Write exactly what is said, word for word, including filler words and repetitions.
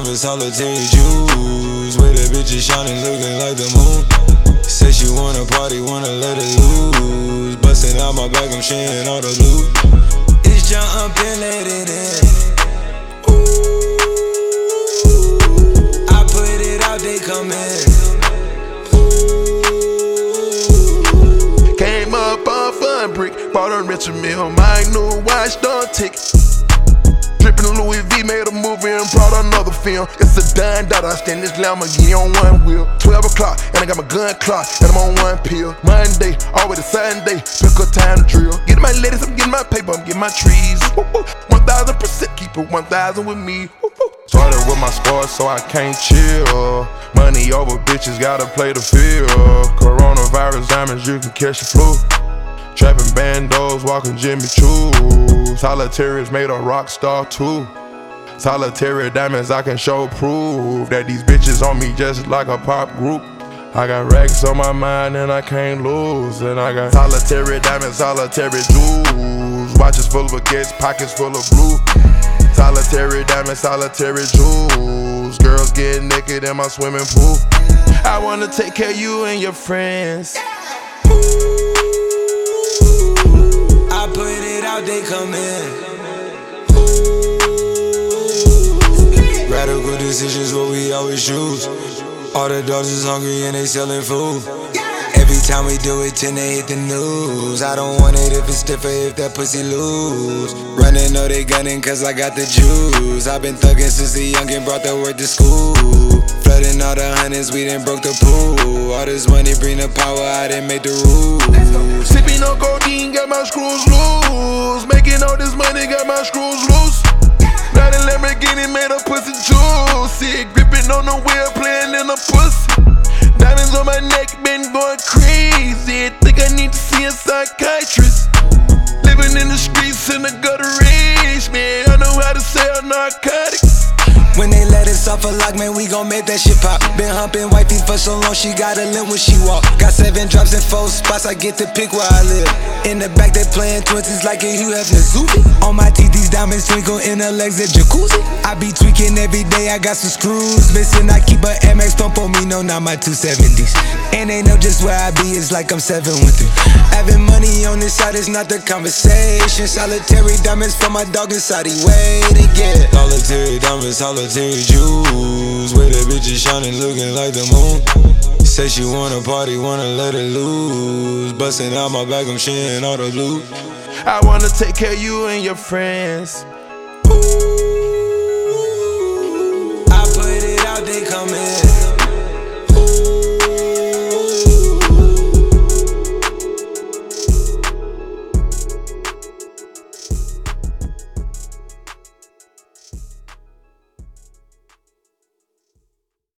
diamonds, solitary jewels. With the bitches shining, looking like the moon. Say she wanna party, wanna let it loose. Bustin' out my back, I'm sharing all the loot. It's jump up and let it in. Ooh, I put it out, they come in. Ooh. Came up on fun brick, bought a Richard Mille, my new watch don't tick. Drippin' Louis V, made a movie and brought another film. It's a dime dot, I stand this Lamborghini on one wheel. twelve o'clock, and I got my gun clock, and I'm on one pill. Monday, always a Sunday, pick a time to drill. Get my ladies, I'm getting my paper, I'm getting my trees. one thousand percent, keep it one thousand with me. Started with my sports, so I can't chill. Money over bitches, gotta play the field. Coronavirus diamonds, you can catch the flu. Trapping bandos, walking Jimmy Choo. Solitary's made a rock star too. Solitary diamonds, I can show proof that these bitches on me just like a pop group. I got racks on my mind and I can't lose. And I got solitary diamonds, solitary jewels. Watches full of baguettes, pockets full of blue. Solitary diamonds, solitary jewels. Girls get naked in my swimming pool. I wanna take care of you and your friends. I put it out, they come in. Ooh. Radical decisions, what we always choose. All the dogs is hungry and they selling food. Every time we do it, tend to hit the news. I don't want it if it's stiffer, if that pussy loose. Running, know they gunning cause I got the juice. I've been thugging since the youngin' brought the word to school. Flooding all the hundreds, we done broke the pool. All this money bring the power, I didn't make the rules. Sipping on codeine, got my screws loose. Making all this money, got my screws loose. Got a Lamborghini, made a pussy juicy. Gripping on the wheel, playing in a pussy. Diamonds on my neck, been going crazy. Think I need to see a psychiatrist. Living in the streets in the gutter rage, man. I know how to sell narcotics. When they let us off a lock, man, we gon' make that shit pop. Been humping wifey for so long, she got a limp when she walk. Got seven drops in four spots, I get to pick where I live. In the back, they playing twenties like a Hugh Hefner Zuby. On my teeth, these diamonds twinkle in her legs, a jacuzzi. I be tweaking every day, I got some screws missing. I keep a M X, don't pull me, no, not my two seventies. And they know just where I be, it's like I'm seven with it. Having money on this side is not the conversation. Solitary diamonds for my dog inside, he way to get. Solitary diamonds, solitary jewels. With the bitches shining, looking like the moon. Say she wanna party, wanna let it loose. Bustin' out my back, I'm sharing all the loot. I wanna take care of you and your friends. Ooh, I put it out, they come in.